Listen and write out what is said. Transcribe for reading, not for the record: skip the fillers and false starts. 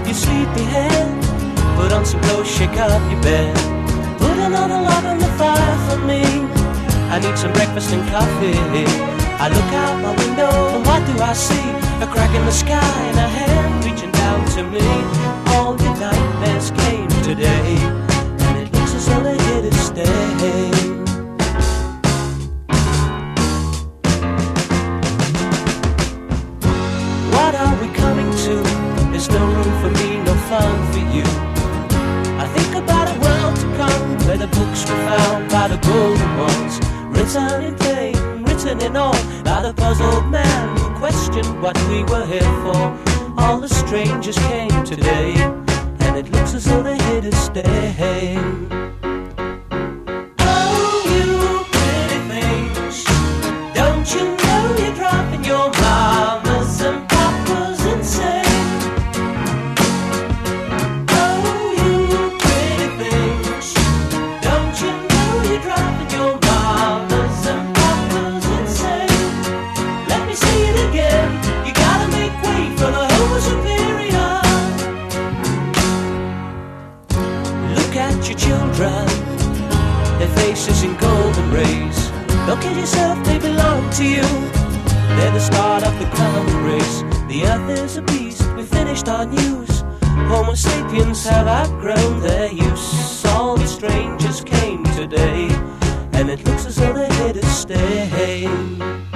your sleepy head. Put on some clothes, shake up your bed. Put another log on the fire for me. I need some breakfast and coffee. I look out my window and what do I see? A crack in the sky and a hand reaching down to me. All your nightmares came today, and it looks as though they're here to stay. What are we coming to? There's no room for me, no fun for you. I think about a world to come, where the books were found by the golden ones, written in pain, written in all, by the puzzled man who questioned what we were here for. All the strangers came today, and it looks as though they're here to stay. Oh, you pretty things, don't you know you're driving your mamas and papas insane? Oh, you pretty things, don't you know you're driving your mamas and papas insane? Let me say it again, you gotta make way for the Homo superior. Look at your children, their faces in golden rays. Don't kid yourself, they belong to you. They're the start of the common race. The earth is a beast, we finished our news. Homo sapiens have outgrown their use. All the strangers came today, and it looks as though they're here to stay.